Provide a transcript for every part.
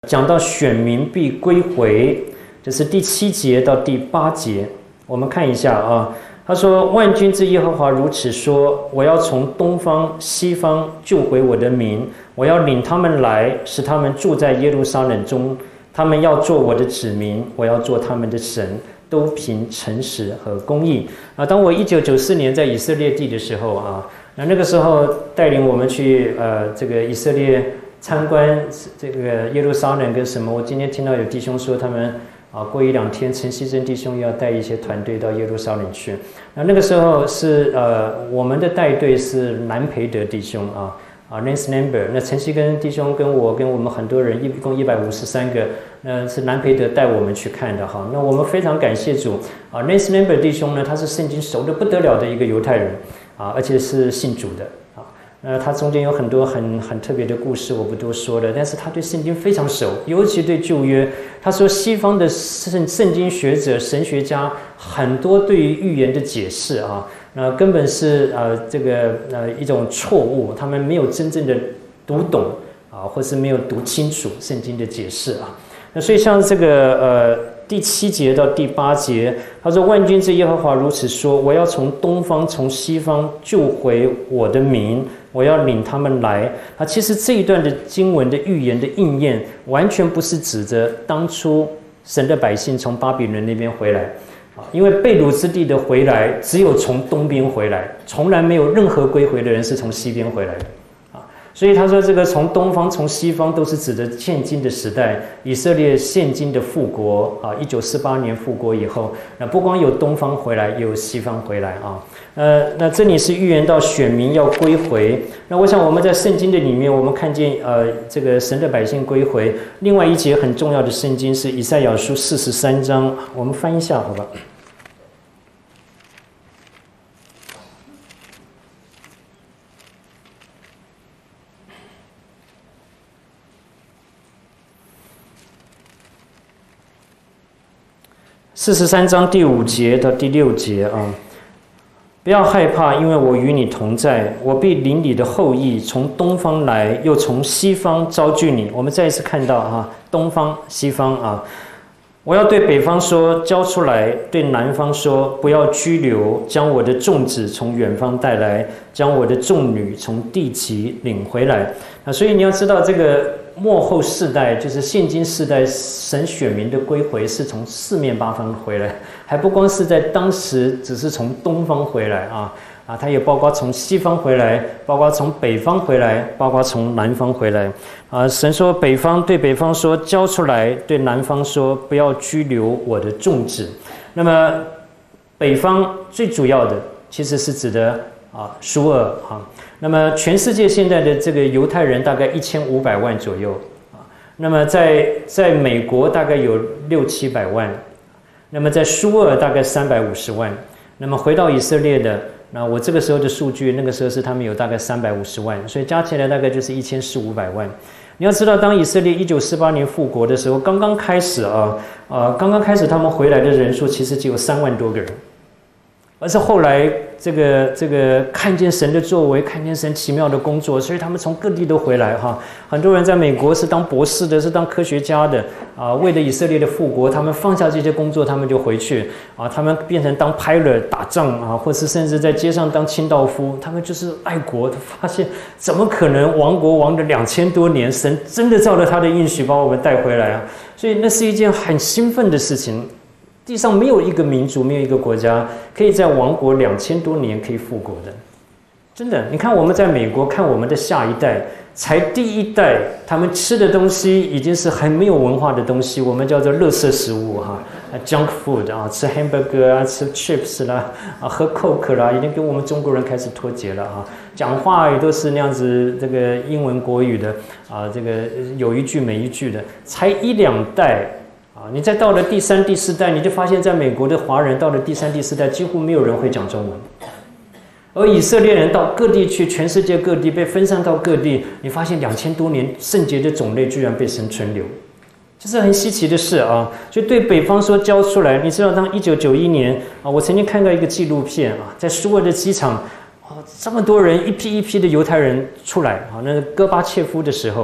讲到选民必归回，这是第7节到第8节。我们看一下啊，他说：“万军之耶和华如此说：我要从东方、西方救回我的民，我要领他们来，使他们住在耶路撒冷中。他们要做我的子民，我要做他们的神，都凭诚实和公义。”当我1994年在以色列地的时候啊，那个时候带领我们去这个以色列。参观这个耶路撒冷跟什么？我今天听到有弟兄说，他们过1-2天，陈希珍弟兄要带一些团队到耶路撒冷去。那个时候是我们的带队是南培德弟兄Lance Number。那陈希根弟兄跟我们很多人，一共153个，是南培德带我们去看的哈。那我们非常感谢主Lance Number 弟兄呢，他是圣经熟得不得了的一个犹太人而且是信主的。他中间有很多很特别的故事，我不多说了。但是他对圣经非常熟，尤其对旧约。他说西方的圣经学者、神学家很多对于预言的解释根本是一种错误，他们没有真正的读懂或是没有读清楚圣经的解释那所以像这个第7节到第8节，他说：“万军之耶和华如此说：我要从东方、从西方救回我的民，我要领他们来。”其实这一段的经文的预言的应验，完全不是指着当初神的百姓从巴比伦那边回来因为被掳之地的回来，只有从东边回来，从来没有任何归回的人是从西边回来的。所以他说，这个从东方、从西方都是指的现今的时代，以色列现今的复国1948年复国以后，那不光有东方回来，也有西方回来那这里是预言到选民要归回。那我想我们在圣经的里面，我们看见这个神的百姓归回。另外一节很重要的圣经是以赛亚书43章，我们翻一下好吧。43章第5节到第6节不要害怕，因为我与你同在，我必领你的后裔从东方来，又从西方招聚你。我们再一次看到东方、西方我要对北方说，交出来；对南方说，不要拘留。将我的众子从远方带来，将我的众女从地极领回来。所以你要知道，这个末后世代，就是现今世代，神选民的归回是从四面八方回来，还不光是在当时只是从东方回来它也包括从西方回来，包括从北方回来，包括从南方回来神说北方对北方说交出来，对南方说不要拘留我的众子。那么北方最主要的其实是指的苏俄那么全世界现在的这个犹太人大概1500万左右那么在美国大概有600-700万，那么在苏俄大概350万，那么回到以色列的，那我这个时候的数据，那个时候是他们有大概350万，所以加起来大概就是1400-500万。你要知道，当以色列1948年复国的时候，刚刚开始他们回来的人数其实只有3万多个人，而是后来这个看见神的作为，看见神奇妙的工作，所以他们从各地都回来很多人在美国是当博士的，是当科学家的为了以色列的复国，他们放下这些工作，他们就回去他们变成当 pilot 打仗或是甚至在街上当清道夫，他们就是爱国。发现怎么可能亡国亡了2000多年，神真的照着他的应许把我们带回来所以那是一件很兴奋的事情。地上没有一个民族，没有一个国家可以在亡国2000多年可以复国的，真的。你看我们在美国看我们的下一代，才第一代，他们吃的东西已经是很没有文化的东西，我们叫做垃圾食物junk food 吃 hamburger 吃 chips 啦喝 coke 啦，已经跟我们中国人开始脱节了讲话也都是那样子，这个英文国语的这个有一句没一句的，才1-2代。你再到了第3、第4代，你就发现在美国的华人到了第3、第4代，几乎没有人会讲中文。而以色列人到各地去，全世界各地被分散到各地，你发现2000多年圣洁的种类居然被神存留，这是很稀奇的事所以对北方说交出来，你知道，当1991年我曾经看到一个纪录片在苏俄的机场这么多人一批一批的犹太人出来那个戈巴切夫的时候。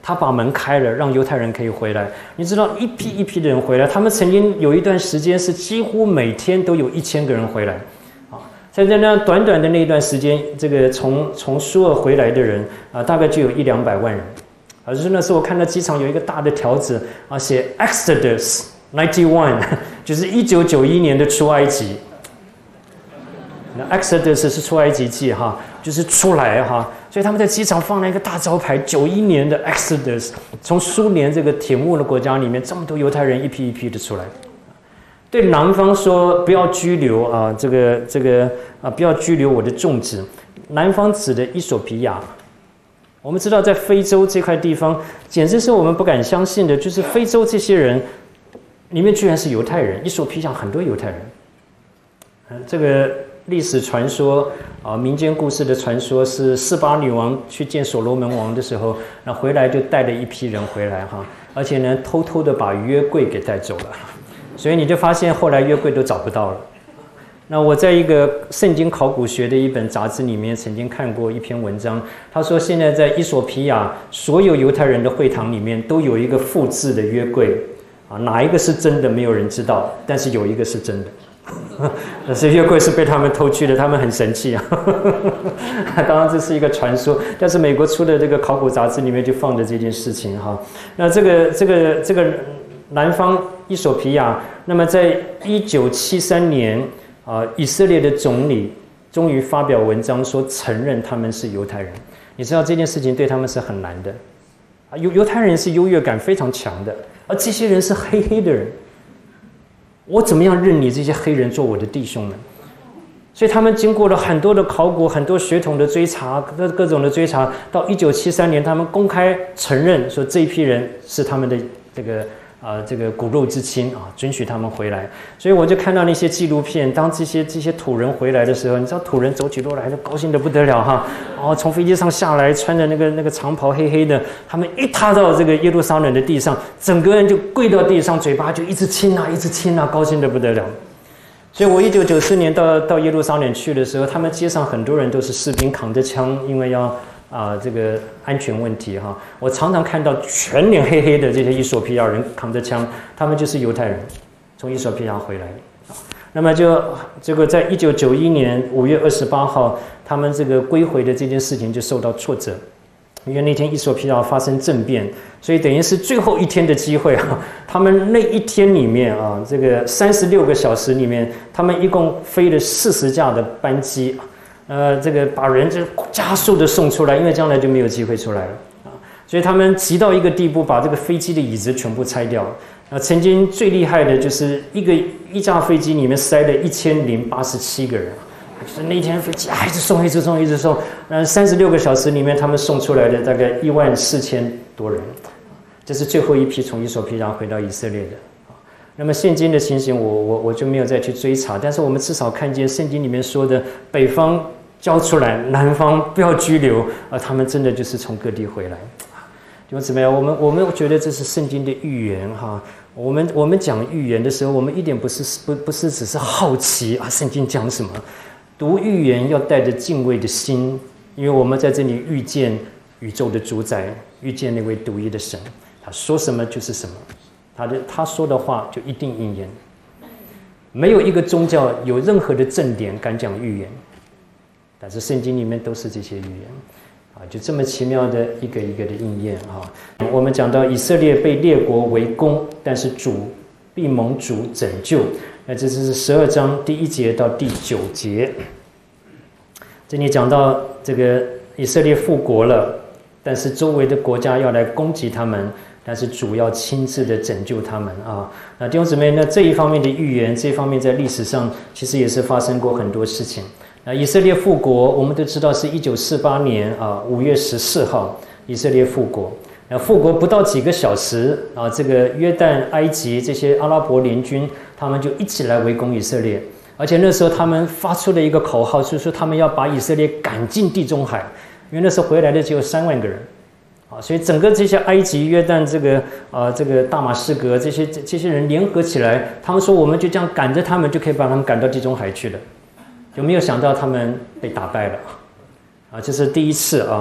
他把门开了，让犹太人可以回来。你知道一批一批的人回来，他们曾经有一段时间是几乎每天都有1000个人回来。在那短短的那一段时间，这个从苏俄回来的人大概就有100-200万人。就是那时候我看到机场有一个大的条子写 Exodus 91，就是1991年的出埃及。那 Exodus 是出埃及记就是出来所以他们在机场放了一个大招牌，91年的 Exodus， 从苏联这个铁幕的国家里面，这么多犹太人一批一批的出来。对南方说不要拘留不要拘留我的众子。南方指的伊索比亚。我们知道在非洲这块地方，简直是我们不敢相信的，就是非洲这些人里面居然是犹太人，伊索比亚很多犹太人。这个历史传说民间故事的传说是示巴女王去见所罗门王的时候，那回来就带了一批人回来而且呢偷偷的把约柜给带走了。所以你就发现后来约柜都找不到了。那我在一个圣经考古学的一本杂志里面曾经看过一篇文章，他说现在在伊索比亚所有犹太人的会堂里面都有一个复制的约柜哪一个是真的没有人知道，但是有一个是真的。但是约柜是被他们偷去的，他们很生气当然这是一个传说，但是美国出的这个考古杂志里面就放着这件事情那这个南方伊索比亚，那么在1973年以色列的总理终于发表文章说承认他们是犹太人。你知道这件事情对他们是很难的犹太人是优越感非常强的，而这些人是黑的人，我怎么样认你这些黑人做我的弟兄呢？所以他们经过了很多的考古，很多血统的追查，各种的追查，到1973年他们公开承认说这一批人是他们的这个骨肉之亲准许他们回来。所以我就看到那些纪录片，当这些土人回来的时候，你知道土人走起路来都高兴得不得了从飞机上下来，穿着那个长袍，黑黑的，他们一踏到这个耶路撒冷的地上，整个人就跪到地上，嘴巴就一直亲一直亲高兴得不得了。所以我1994年到耶路撒冷去的时候，他们街上很多人都是士兵扛着枪，因为要这个安全问题我常常看到全脸黑黑的这些伊索比亚人扛着枪，他们就是犹太人，从伊索比亚回来那么就这个在1991年5月28号，他们这个归回的这件事情就受到挫折，因为那天伊索比亚发生政变，所以等于是最后一天的机会他们那一天里面这个36个小时里面，他们一共飞了40架的班机这个把人就加速的送出来，因为将来就没有机会出来了所以他们急到一个地步，把这个飞机的椅子全部拆掉曾经最厉害的就是一架飞机里面塞了1087个人就是那天飞机一直送36个小时里面他们送出来的大概14000多人，这是最后一批从伊索比亚回到以色列的那么现今的情形我就没有再去追查，但是我们至少看见圣经里面说的北方交出来，南方不要拘留他们真的就是从各地回来就怎么样？我们觉得这是圣经的预言我们讲预言的时候，我们一点不是只是好奇圣经讲什么，读预言要带着敬畏的心，因为我们在这里遇见宇宙的主宰，遇见那位独一的神，他说什么就是什么，他说的话就一定应验。没有一个宗教有任何的正典敢讲预言，但是圣经里面都是这些预言就这么奇妙的一个一个的应验我们讲到以色列被列国围攻，但是主必蒙主拯救，那这是12章第1节到第9节。这里讲到这个以色列复国了，但是周围的国家要来攻击他们，但是主要亲自的拯救他们那弟兄姊妹，那这一方面的预言，这一方面在历史上其实也是发生过很多事情。那以色列复国，我们都知道是1948年5月14号，以色列复国。那复国不到几个小时这个约旦、埃及这些阿拉伯联军，他们就一起来围攻以色列，而且那时候他们发出了一个口号，就是说他们要把以色列赶进地中海，因为那时候回来的只有3万个人所以整个这些埃及、约旦这个大马士革这些人联合起来，他们说我们就这样赶着他们，就可以把他们赶到地中海去了。有没有想到他们被打败了这是第一次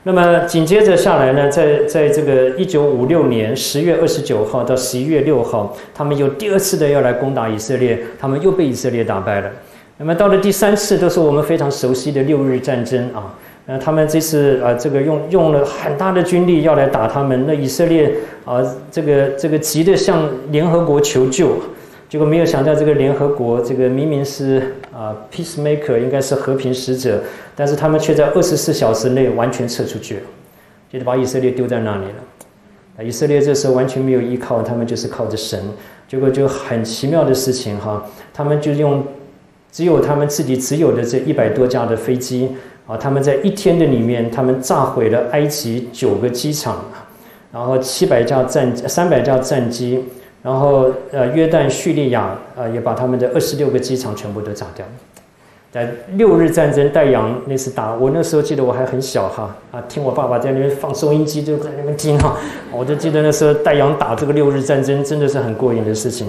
那么紧接着下来呢，在这个1956年10月29号到11月6号，他们又第二次的要来攻打以色列，他们又被以色列打败了。那么到了第3次，都是我们非常熟悉的6日战争啊。他们这次这个用了很大的军力要来打他们，那以色列这个急的向联合国求救，结果没有想到这个联合国这个明明是peacemaker， 应该是和平使者，但是他们却在24小时内完全撤出去了，就是把以色列丢在那里了。以色列这时候完全没有依靠，他们就是靠着神，结果就很奇妙的事情哈，他们就用只有他们自己只有的这100多架的飞机。他们在1天的里面，他们炸毁了埃及9个机场，然后300架战机，然后约旦、叙利亚也把他们的26个机场全部都炸掉。在6日战争，戴阳那次打，我那时候记得我还很小哈听我爸爸在那边放收音机，就在那边听哈，我就记得那时候戴阳打这个6日战争，真的是很过瘾的事情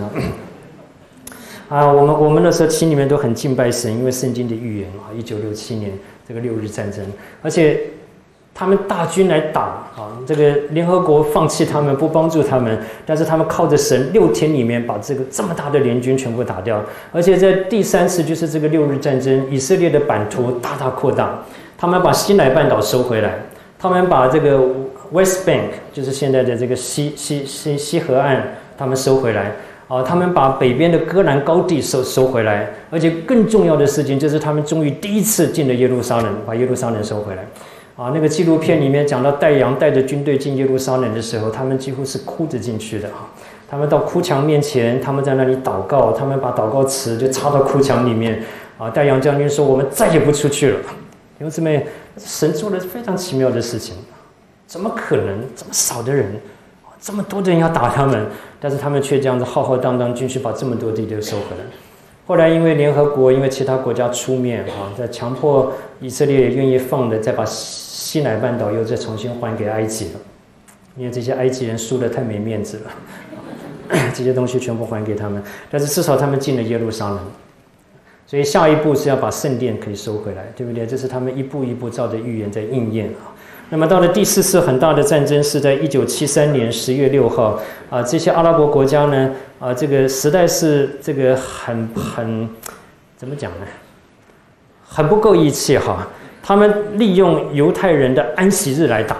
我们那时候心里面都很敬拜神，因为圣经的预言1967年这个6日战争，而且他们大军来打这个联合国放弃他们，不帮助他们，但是他们靠着神6天里面把这么大的联军全部打掉，而且在第3次就是这个6日战争，以色列的版图大大扩大，他们把西乃半岛收回来，他们把这个 West Bank 就是现在的这个西河岸他们收回来。他们把北边的戈兰高地收回来，而且更重要的事情就是他们终于第一次进了耶路撒冷，把耶路撒冷收回来。那个纪录片里面讲到戴阳带着军队进耶路撒冷的时候，他们几乎是哭着进去的他们到哭墙面前，他们在那里祷告，他们把祷告词就插到哭墙里面戴阳将军说：“我们再也不出去了。”弟兄姊妹，神做了非常奇妙的事情，怎么可能这么少的人？这么多的人要打他们，但是他们却这样子浩浩荡荡进去把这么多地都收回来。后来因为联合国，因为其他国家出面在强迫以色列也愿意放的，再把西乃半岛又再重新还给埃及了，因为这些埃及人输得太没面子了，这些东西全部还给他们，但是至少他们进了耶路撒冷，所以下一步是要把圣殿可以收回来，对不对？这是他们一步一步照着预言在应验那么到了第4次很大的战争是在1973年10月6号这些阿拉伯国家呢这个实在是这个很怎么讲呢？很不够义气他们利用犹太人的安息日来打，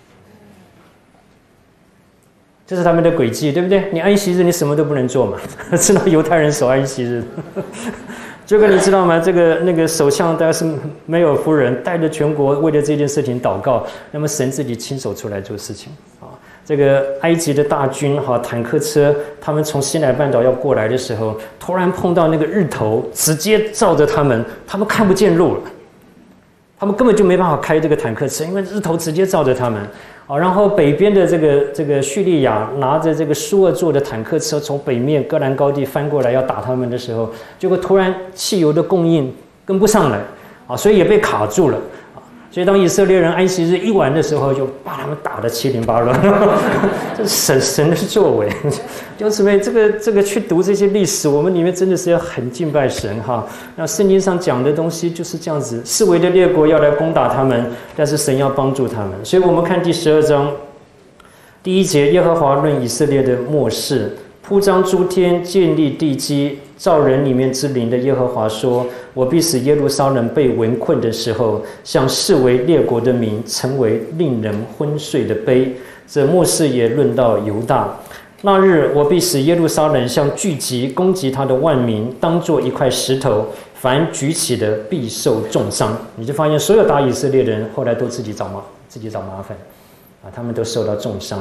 这是他们的诡计，对不对？你安息日你什么都不能做嘛，知道犹太人守安息日。结果你知道吗？那个首相大概是梅尔夫人带着全国为了这件事情祷告，那么神自己亲手出来做事情这个埃及的大军坦克车，他们从西乃半岛要过来的时候，突然碰到那个日头，直接照着他们看不见路了，他们根本就没办法开这个坦克车，因为日头直接照着他们然后北边的这个叙利亚拿着这个苏俄做的坦克车从北面戈兰高地翻过来要打他们的时候，结果突然汽油的供应跟不上来所以也被卡住了所以当以色列人安息日一完的时候，就把他们打得七零八乱这是神的作为。弟兄姊妹，这个去读这些历史，我们里面真的是要很敬拜神那圣经上讲的东西就是这样子，四围的列国要来攻打他们，但是神要帮助他们。所以我们看第12章第1节，耶和华论以色列的末世，铺张诸天，建立地基，造人里面之灵的耶和华说：我必使耶路撒冷被围困的时候，像视为列国的民，成为令人昏睡的杯。这末世也论到犹大。那日我必使耶路撒冷像聚集攻击他的万民，当作一块石头，凡举起的必受重伤。你就发现所有打以色列的人后来都自己找麻烦他们都受到重伤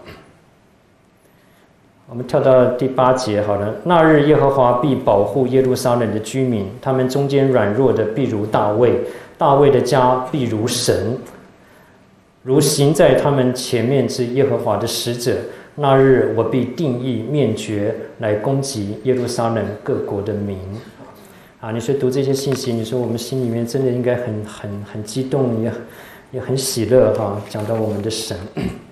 我们跳到第8节好了。那日耶和华必保护耶路撒冷的居民，他们中间软弱的必如大卫，大卫的家必如神，如行在他们前面之耶和华的使者。那日我必定义面决来攻击耶路撒冷各国的民你说读这些信息，你说我们心里面真的应该很激动，也很喜乐讲到我们的神